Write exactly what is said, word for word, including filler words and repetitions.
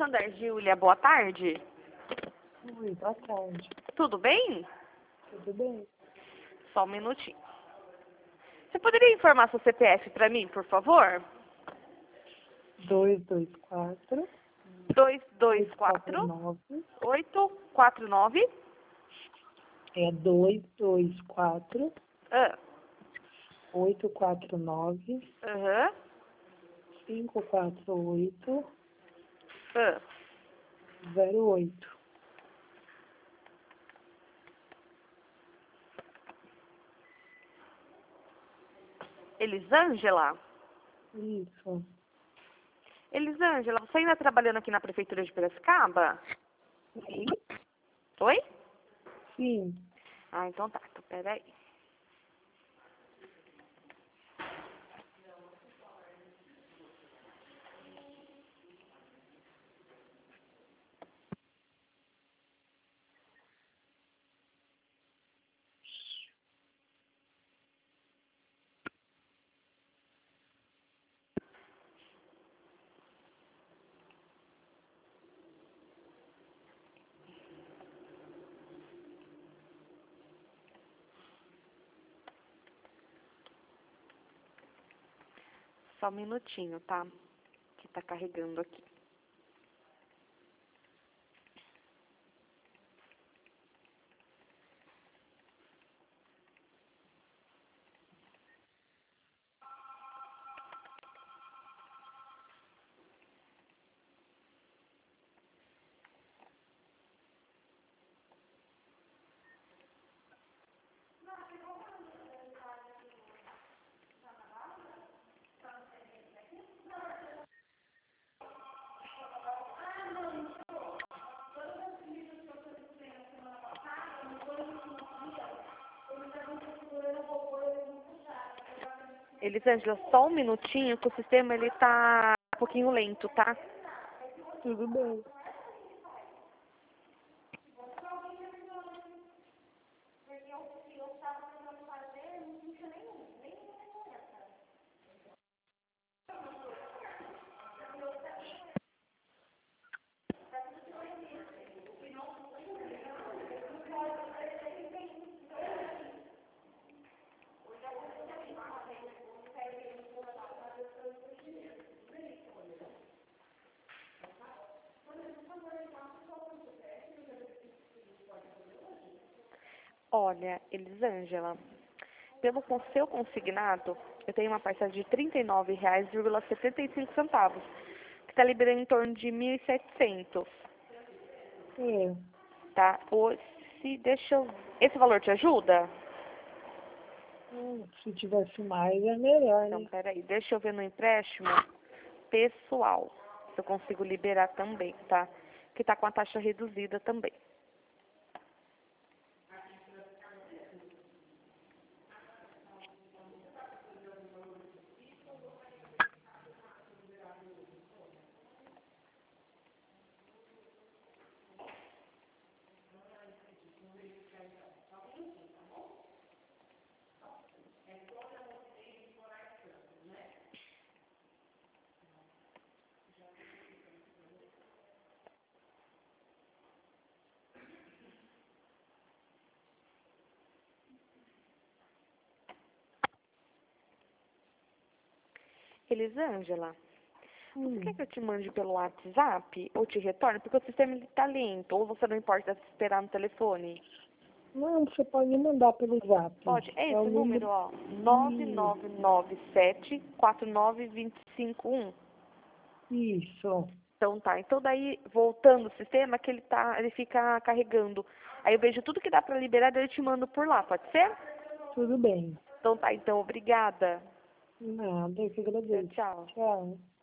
Fernanda Argília, boa tarde. Oi, boa tarde. Tudo bem? Tudo bem? Só um minutinho. Você poderia informar seu C P F para mim, por favor? dois dois quatro, dois dois oito quatro quatro, nove. oito quatro nove. É dois dois quatro, Ah, oito quatro nove, aham. cinco quatro oito, Ah. zero oito. Elisângela? Isso. Elisângela, você ainda trabalhando aqui na Prefeitura de Piracicaba? Sim. Oi? Sim. Ah, então tá. Então, peraí. Só um minutinho, tá? Que tá carregando aqui. Elisângela, só um minutinho que o sistema ele tá um pouquinho lento, tá? Tudo bem. Olha, Elisângela, pelo con- seu consignado, eu tenho uma parcela de trinta e nove reais e setenta e cinco centavos, que está liberando em torno de mil e setecentos, É. tá? Ou se deixa eu... Esse valor te ajuda? Hum, se tivesse mais é melhor, Então, né? peraí, deixa eu ver no empréstimo pessoal, se eu consigo liberar também, tá? Que tá com a taxa reduzida também. Elisângela, você quer Hum. que eu te mande pelo WhatsApp ou te retorne? Porque o sistema está lento, ou você não importa se esperar no telefone? Não, você pode mandar pelo zap. Pode, é É o esse número, número. ó, nove Isso. nove nove sete quatro nove dois cinco um. Isso. Então tá, então daí, voltando o sistema, que ele tá, ele fica carregando. Aí eu vejo tudo que dá pra liberar, daí eu te mando por lá, pode ser? Tudo bem. Então tá, então, obrigada. Nada, eu que Tchau, agradeço. tchau. Tchau.